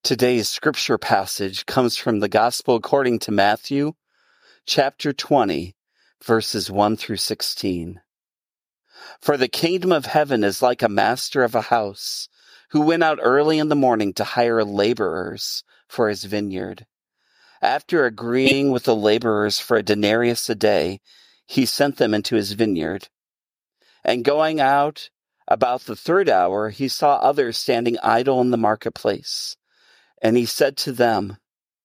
Today's scripture passage comes from the Gospel according to Matthew, chapter 20, verses 1 through 16. For the kingdom of heaven is like a master of a house who went out early in the morning to hire laborers for his vineyard. After agreeing with the laborers for a denarius a day, he sent them into his vineyard. And going out about the third hour, he saw others standing idle in the marketplace. And he said to them,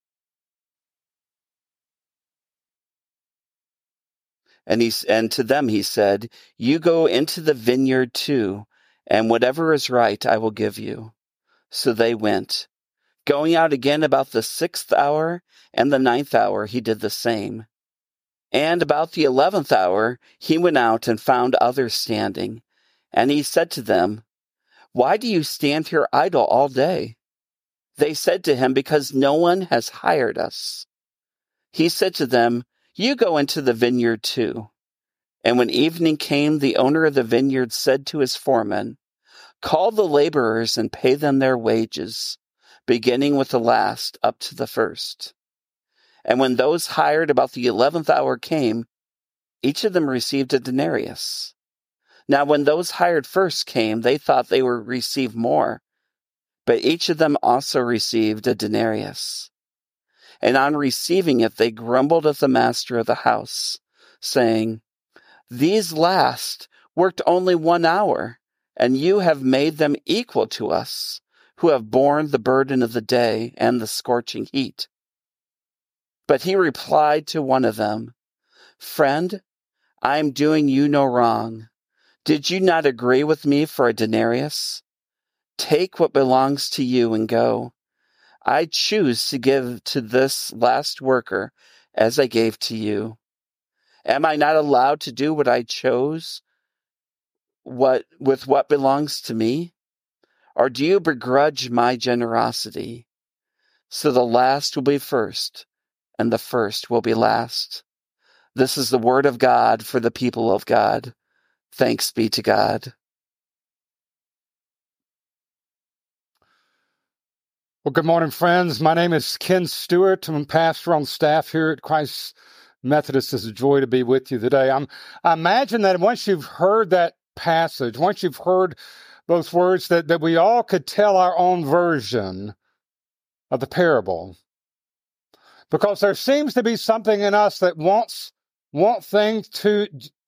and to them he said, "You go into the vineyard too, and whatever is right I will give you." So they went. Going out again about the 6th hour and the 9th hour, he did the same. And about the 11th hour, he went out and found others standing. And he said to them, "Why do you stand here idle all day?" They said to him, "Because no one has hired us." He said to them, "You go into the vineyard too." And when evening came, the owner of the vineyard said to his foreman, "Call the laborers and pay them their wages, beginning with the last up to the first." And when those hired about the 11th hour came, each of them received a denarius. Now when those hired first came, they thought they would receive more, but each of them also received a denarius. And on receiving it, they grumbled at the master of the house, saying, "These last worked only 1 hour, and you have made them equal to us, who have borne the burden of the day and the scorching heat." But he replied to one of them, "Friend, I am doing you no wrong. Did you not agree with me for a denarius? Take what belongs to you and go. I choose to give to this last worker as I gave to you. Am I not allowed to do what I chose with what belongs to me? Or do you begrudge my generosity? So the last will be first, and the first will be last." This is the word of God for the people of God. Thanks be to God. Well, good morning, friends. My name is Ken Stewart. I'm pastor on staff here at Christ Methodist. It's a joy to be with you today. I imagine that once you've heard that passage, once you've heard those words, that we all could tell our own version of the parable. Because there seems to be something in us that want things to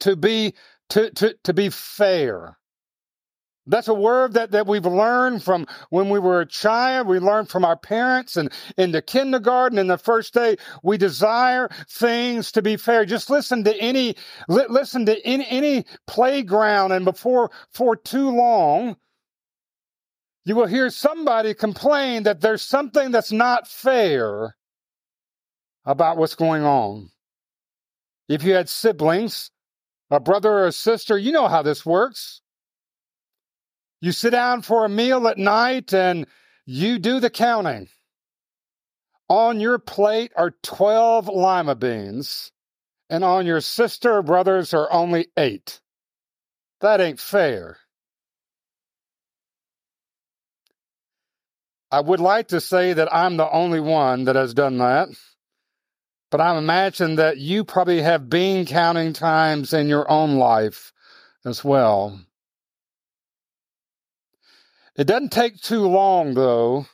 be fair. That's a word that we've learned from when we were a child. We learned from our parents, and in the kindergarten, in the first day, we desire things to be fair. Just listen to any playground, and for too long, you will hear somebody complain that there's something that's not fair about what's going on. If you had siblings, a brother or a sister, you know how this works. You sit down for a meal at night and you do the counting. On your plate are 12 lima beans, and on your sister or brothers are only 8. That ain't fair. I would like to say that I'm the only one that has done that, but I imagine that you probably have bean counting times in your own life as well. It doesn't take too long, though,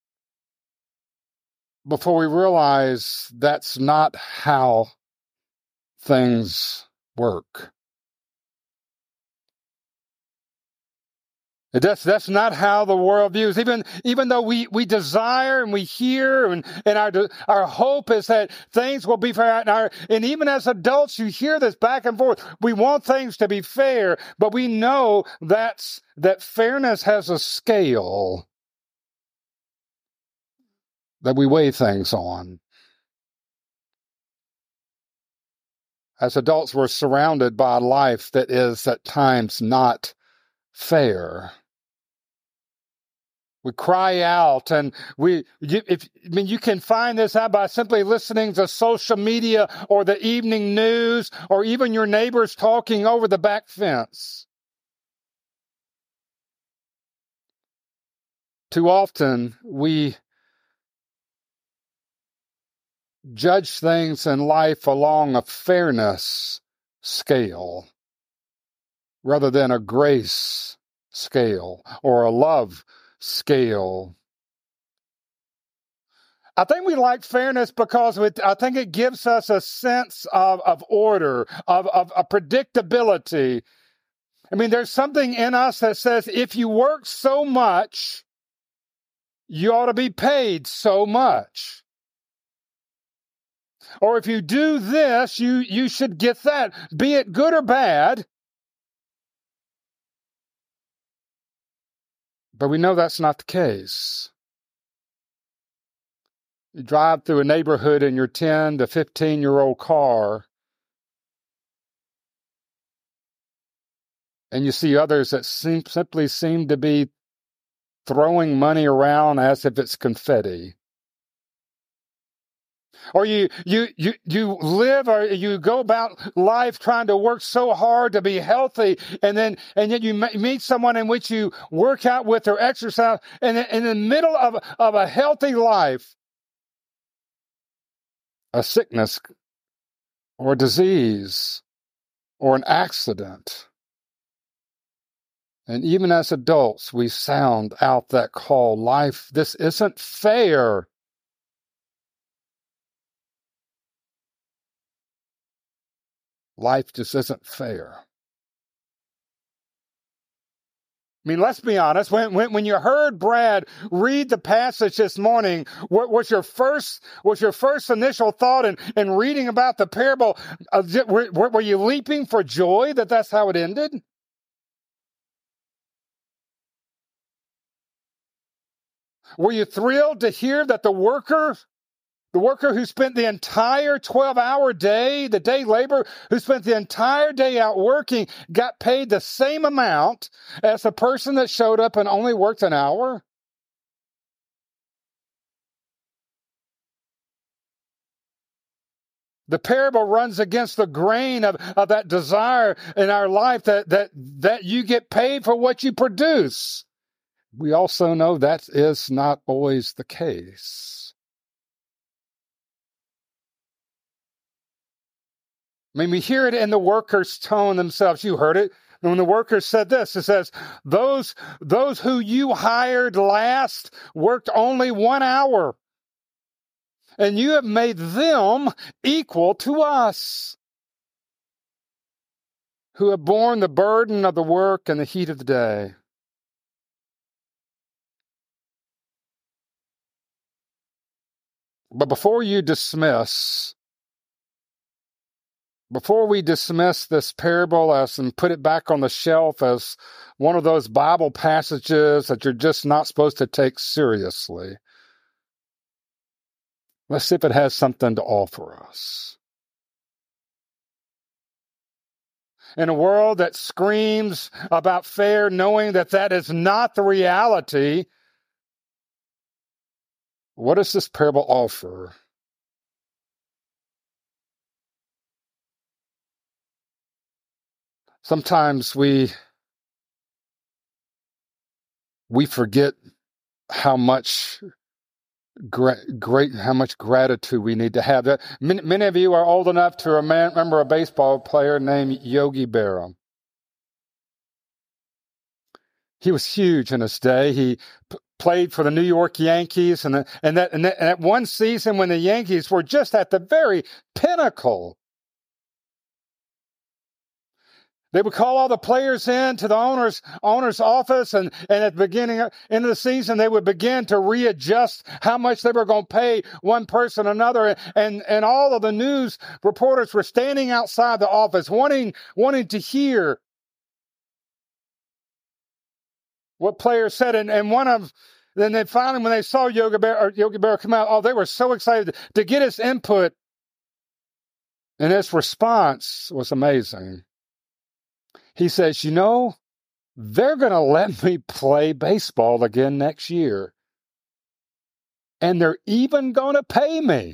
before we realize that's not how things work. That's not how the world views. Even though we desire and we hear, and our hope is that things will be fair. And even as adults, you hear this back and forth. We want things to be fair, but we know that fairness has a scale that we weigh things on. As adults, we're surrounded by a life that is at times not fair. We cry out, and you can find this out by simply listening to social media or the evening news or even your neighbors talking over the back fence. Too often we judge things in life along a fairness scale rather than a grace scale or a love scale. I think we like fairness because I think it gives us a sense of order, of predictability. I mean, there's something in us that says if you work so much, you ought to be paid so much. Or if you do this, you should get that, be it good or bad. But we know that's not the case. You drive through a neighborhood in your 10 to 15-year-old car, and you see others that simply seem to be throwing money around as if it's confetti. Or you live or you go about life trying to work so hard to be healthy, and then you meet someone in which you work out with or exercise, and in the middle of a healthy life, a sickness or a disease or an accident. And even as adults, we sound out that call, life, this isn't fair. Life just isn't fair. I mean, let's be honest. When you heard Brad read the passage this morning, what was your first initial thought in reading about the parable? Were you leaping for joy that that's how it ended? Were you thrilled to hear that the worker who spent the entire 12-hour day, the day labor, who spent the entire day out working, got paid the same amount as the person that showed up and only worked an hour? The parable runs against the grain of that desire in our life that you get paid for what you produce. We also know that is not always the case. I mean, we hear it in the workers' tone themselves. You heard it. When the workers said this, it says, those who you hired last worked only 1 hour, and you have made them equal to us, who have borne the burden of the work and the heat of the day. But before we dismiss this parable and put it back on the shelf as one of those Bible passages that you're just not supposed to take seriously, let's see if it has something to offer us. In a world that screams about fair, knowing that is not the reality, what does this parable offer? Sometimes we forget how much how much gratitude we need to have. Many of you are old enough to remember a baseball player named Yogi Berra. He was huge in his day. He played for the New York Yankees, and that one season when the Yankees were just at the very pinnacle, they would call all the players in to the owner's office, and at the end of the season, they would begin to readjust how much they were going to pay one person or another, and all of the news reporters were standing outside the office wanting to hear what players said, and then they finally, when they saw Yogi Berra come out, they were so excited to get his input, and his response was amazing. He says, they're going to let me play baseball again next year, and they're even going to pay me.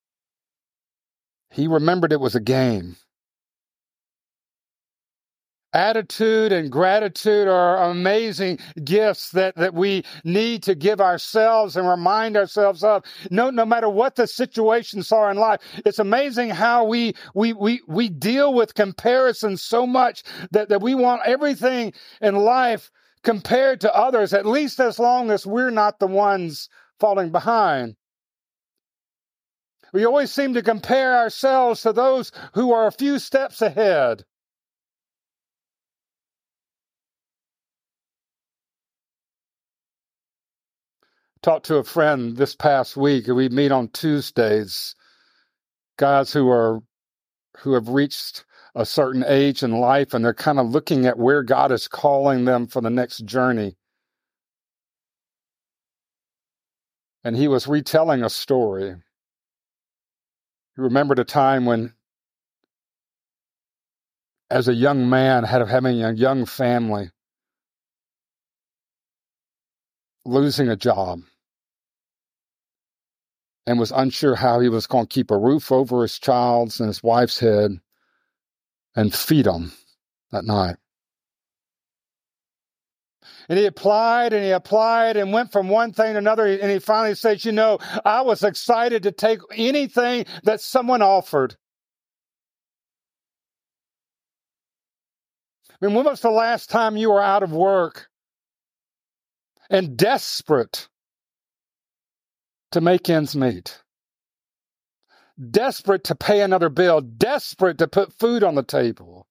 He remembered it was a game. attitude and gratitude are amazing gifts that we need to give ourselves and remind ourselves of. No matter what the situations are in life, it's amazing how we deal with comparison so much that we want everything in life compared to others, at least as long as we're not the ones falling behind. We always seem to compare ourselves to those who are a few steps ahead. Talked to a friend this past week. We meet on Tuesdays. Guys who have reached a certain age in life, and they're kind of looking at where God is calling them for the next journey. And he was retelling a story. He remembered a time when, as a young man, having a young family, losing a job, and was unsure how he was going to keep a roof over his child's and his wife's head and feed them that night. And he applied and went from one thing to another. And he finally said, I was excited to take anything that someone offered. I mean, when was the last time you were out of work and desperate to make ends meet? Desperate to pay another bill, desperate to put food on the table.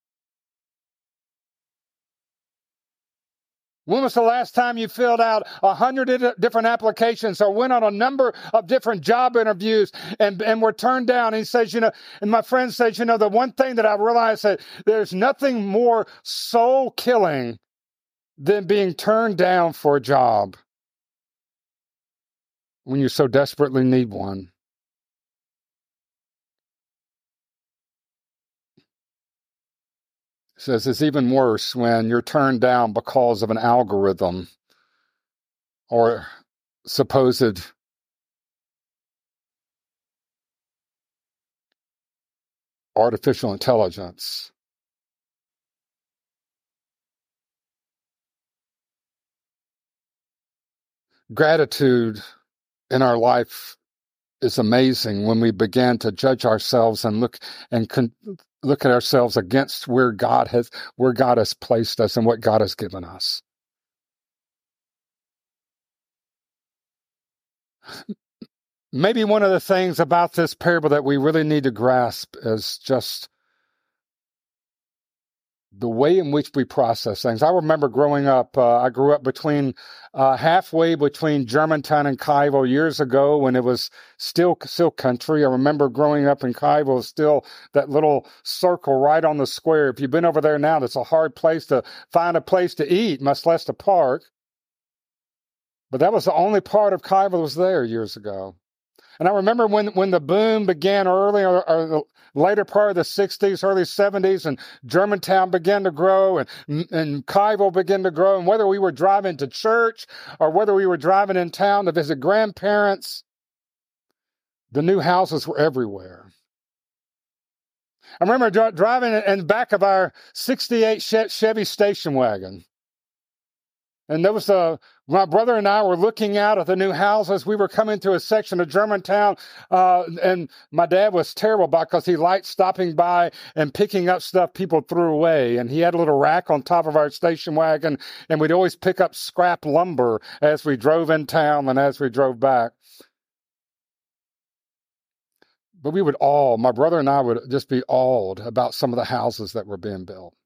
When was the last time you filled out 100 different applications or went on a number of different job interviews and were turned down? And he says, and my friend says, the one thing that I realized that there's nothing more soul killing than being turned down for a job when you so desperately need one. Says it's even worse when you're turned down because of an algorithm or supposed artificial intelligence. Gratitude in our life is amazing when we begin to judge ourselves and look at ourselves against where God has placed us and what God has given us. Maybe one of the things about this parable that we really need to grasp is just the way in which we process things. I remember growing up, I grew up halfway between Germantown and Kyville years ago when it was still country. I remember growing up in Kyville, still that little circle right on the square. If you've been over there now, that's a hard place to find a place to eat, much less to park. But that was the only part of Kyville that was there years ago. And I remember when the boom began early or the later part of the 60s, early 70s, and Germantown began to grow and Kyville began to grow. And whether we were driving to church or whether we were driving in town to visit grandparents, the new houses were everywhere. I remember driving in the back of our 68 Chevy station wagon. And there was my brother and I were looking out at the new houses. We were coming to a section of Germantown, and my dad was terrible because he liked stopping by and picking up stuff people threw away. And he had a little rack on top of our station wagon, and we'd always pick up scrap lumber as we drove in town and as we drove back. But my brother and I would just be awed about some of the houses that were being built.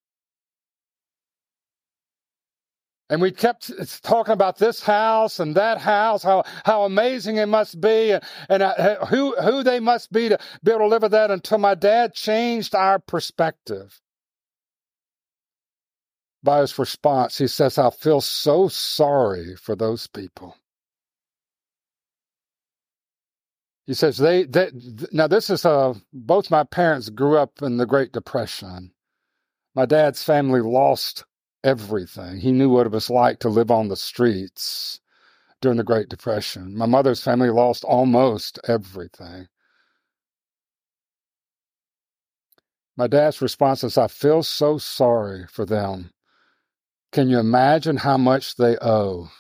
And we kept talking about this house and that house, how amazing it must be, and who they must be to be able to live with that, until my dad changed our perspective by his response. He says, I feel so sorry for those people. He says, now this is, both my parents grew up in the Great Depression. My dad's family lost everything. He knew what it was like to live on the streets during the Great Depression. My mother's family lost almost everything. My dad's response is, I feel so sorry for them. Can you imagine how much they owe?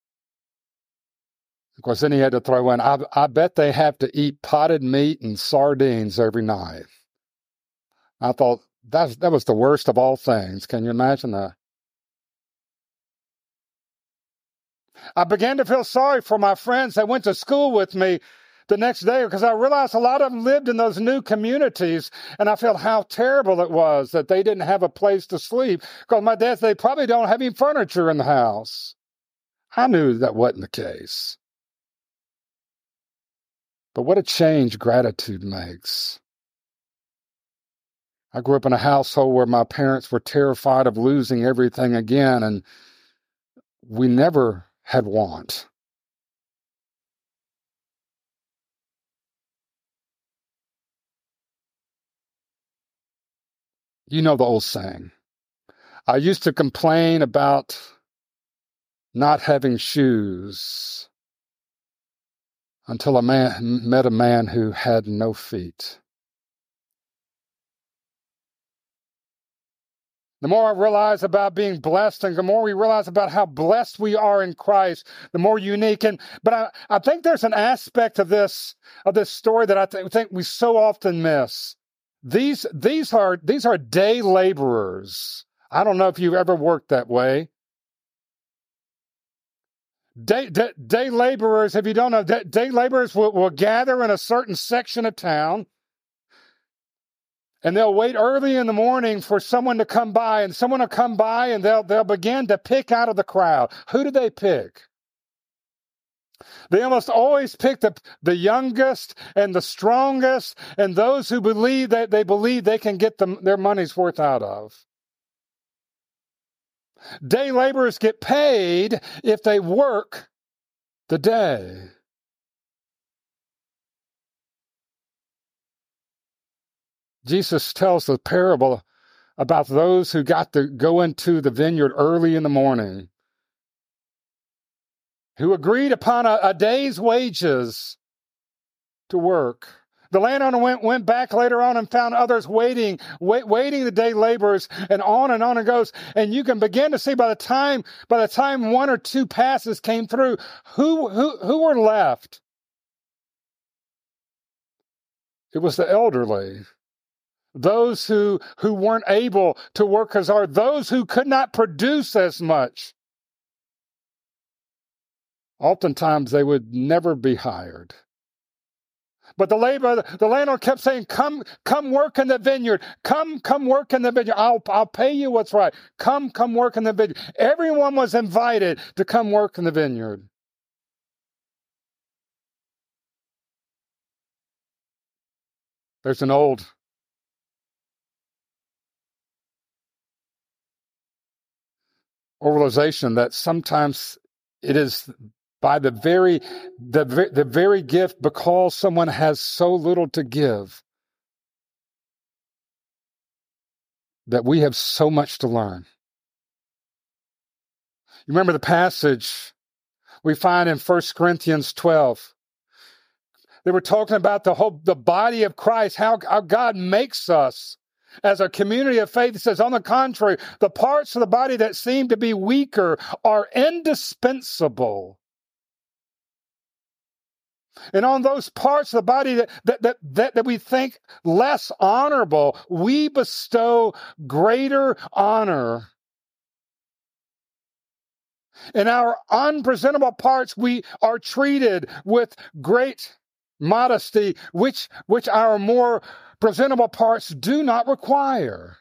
Of course, then he had to throw in, I bet they have to eat potted meat and sardines every night. I thought, that was the worst of all things. Can you imagine that? I began to feel sorry for my friends that went to school with me the next day, because I realized a lot of them lived in those new communities, and I felt how terrible it was that they didn't have a place to sleep, because my dad, they probably don't have any furniture in the house. I knew that wasn't the case. But what a change gratitude makes. I grew up in a household where my parents were terrified of losing everything again, and we never had want. You know the old saying. I used to complain about not having shoes until met a man who had no feet. The more I realize about being blessed, and the more we realize about how blessed we are in Christ, the more unique. But I think there's an aspect of this story that I think we so often miss. These are day laborers. I don't know if you've ever worked that way. Day laborers, if you don't know, day laborers will gather in a certain section of town, and they'll wait early in the morning for someone to come by, and someone will come by, and they'll begin to pick out of the crowd. Who do they pick? They almost always pick the youngest and the strongest, and those who believe that they can get their money's worth out of. Day laborers get paid if they work the day. Jesus tells the parable about those who got to go into the vineyard early in the morning, who agreed upon a day's wages to work. The landowner went back later on and found others waiting the day laborers, and on it goes. And you can begin to see by the time one or two passes came through, who were left? It was the elderly. Those who weren't able to work as hard, those who could not produce as much. Oftentimes they would never be hired. But the landlord kept saying, come work in the vineyard. Come work in the vineyard. I'll pay you what's right. Come work in the vineyard. Everyone was invited to come work in the vineyard. There's an old organization that sometimes it is by the very gift, because someone has so little to give, that we have so much to learn. You remember the passage we find in 1 Corinthians 12. They were talking about the body of Christ, how God makes us as a community of faith. It says, on the contrary, the parts of the body that seem to be weaker are indispensable. And on those parts of the body that we think less honorable, we bestow greater honor. In our unpresentable parts, we are treated with great modesty, which our more presentable parts do not require.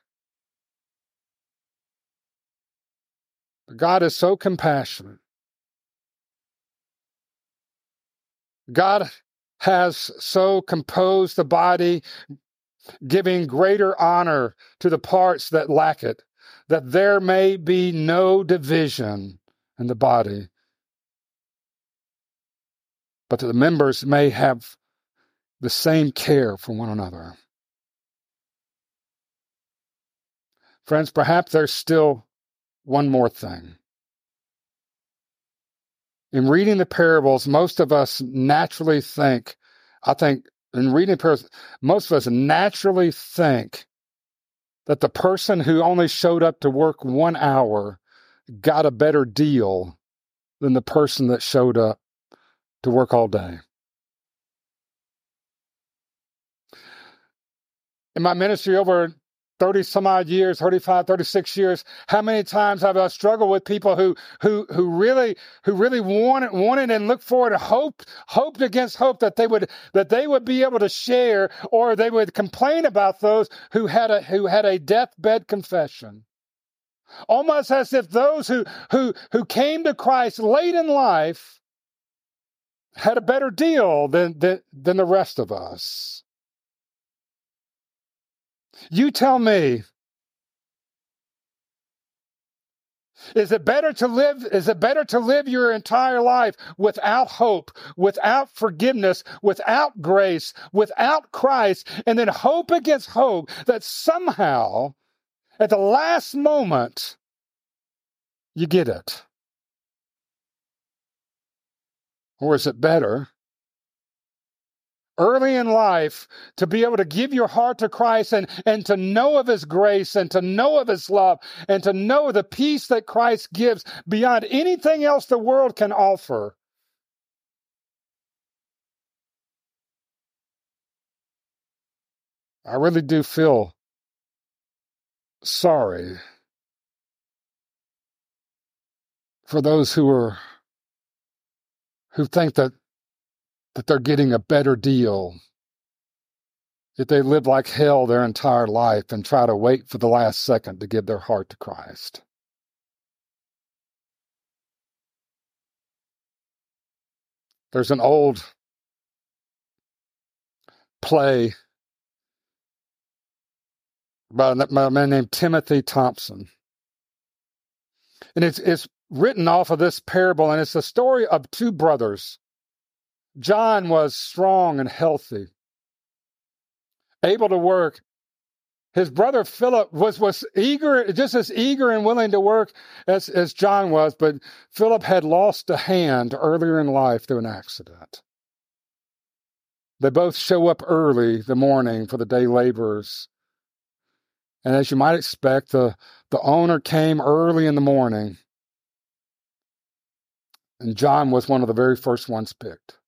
God is so compassionate. God has so composed the body, giving greater honor to the parts that lack it, that there may be no division in the body, but that the members may have the same care for one another. Friends, perhaps there's still one more thing. In reading the parables, most of us naturally think, in reading the parables, most of us naturally think that the person who only showed up to work 1 hour got a better deal than the person that showed up to work all day. In my ministry over 30 some odd years, 35, 36 years, how many times have I struggled with people who really wanted and looked forward and hoped against hope that they would be able to share, or they would complain about those who had a deathbed confession. Almost as if those who came to Christ late in life had a better deal than the rest of us. You tell me, is it better to live your entire life without hope, without forgiveness, without grace, without Christ, and then hope against hope that somehow at the last moment you get it? Or is it better early in life to be able to give your heart to Christ and to know of His grace and to know of His love and to know the peace that Christ gives beyond anything else the world can offer? I really do feel sorry for those who think that they're getting a better deal if they live like hell their entire life and try to wait for the last second to give their heart to Christ. There's an old play by a man named Timothy Thompson. And it's written off of this parable, and it's the story of two brothers. John was strong and healthy, able to work. His brother Philip was eager, just as eager and willing to work as John was, but Philip had lost a hand earlier in life through an accident. They both show up early the morning for the day laborers. And as you might expect, the owner came early in the morning, and John was one of the very first ones picked.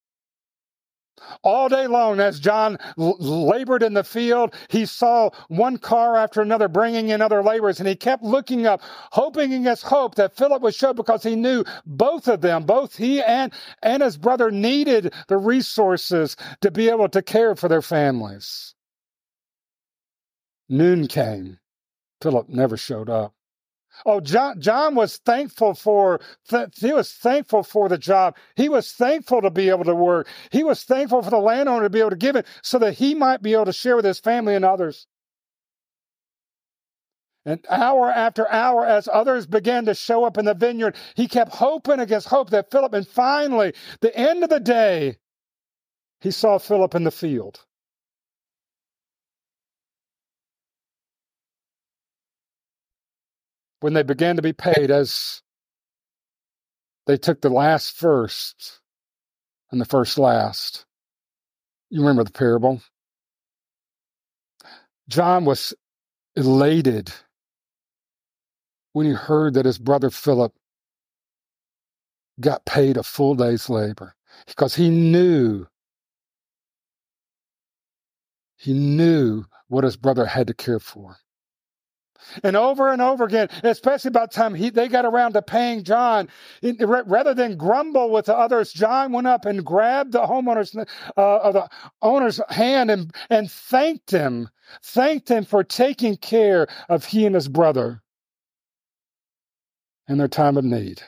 All day long, as John labored in the field, he saw one car after another bringing in other laborers, and he kept looking up, hoping against hope that Philip would show, because he knew both of them, both he and his brother, needed the resources to be able to care for their families. Noon came. Philip never showed up. Oh, John was thankful for the job. He was thankful to be able to work. He was thankful for the landowner to be able to give it so that he might be able to share with his family and others. And hour after hour, as others began to show up in the vineyard, he kept hoping against hope that Philip, and finally, the end of the day, he saw Philip in the field. When they began to be paid, as they took the last first and the first last. You remember the parable? John was elated when he heard that his brother Philip got paid a full day's labor, because he knew what his brother had to care for. And over again, especially by the time they got around to paying John, rather than grumble with the others, John went up and grabbed the the owner's hand and thanked him for taking care of he and his brother in their time of need.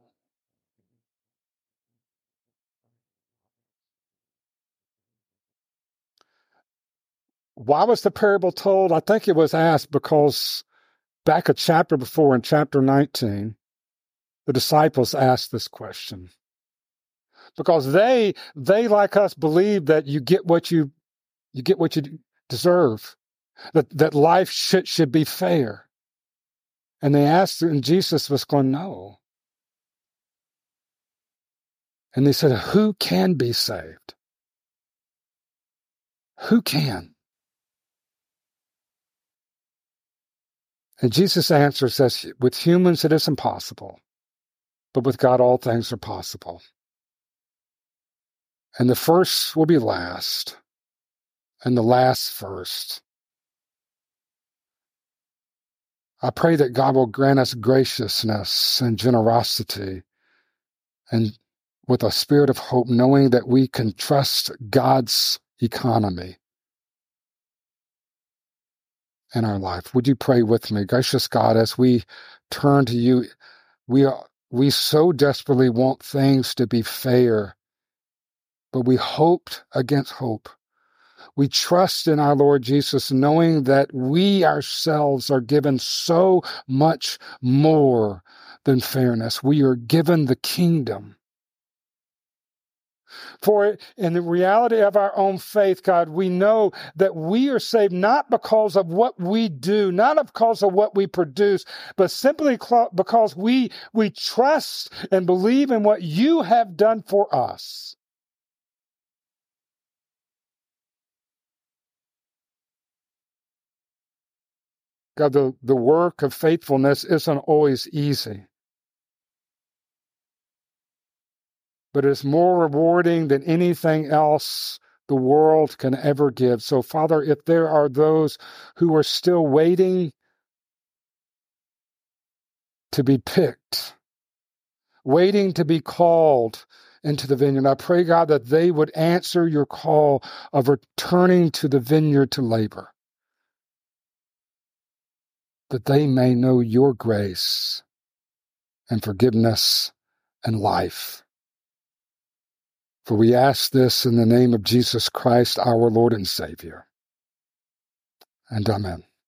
Why was the parable told? I think it was asked because back a chapter before, in chapter 19, the disciples asked this question. Because they like us, believe that you get what you deserve, that life should be fair. And they asked, and Jesus was going, no. And they said, who can be saved? Who can? And Jesus' answer says, with humans it is impossible, but with God all things are possible. And the first will be last, and the last first. I pray that God will grant us graciousness and generosity and with a spirit of hope, knowing that we can trust God's economy in our life. Would you pray with me? Gracious God, as we turn to you, we so desperately want things to be fair, but we hoped against hope. We trust in our Lord Jesus, knowing that we ourselves are given so much more than fairness. We are given the kingdom. For in the reality of our own faith, God, we know that we are saved not because of what we do, not because of what we produce, but simply because we trust and believe in what you have done for us. God, the work of faithfulness isn't always easy, but it's more rewarding than anything else the world can ever give. So, Father, if there are those who are still waiting to be picked, waiting to be called into the vineyard, I pray, God, that they would answer your call of returning to the vineyard to labor, that they may know your grace and forgiveness and life. For we ask this in the name of Jesus Christ, our Lord and Savior. And amen.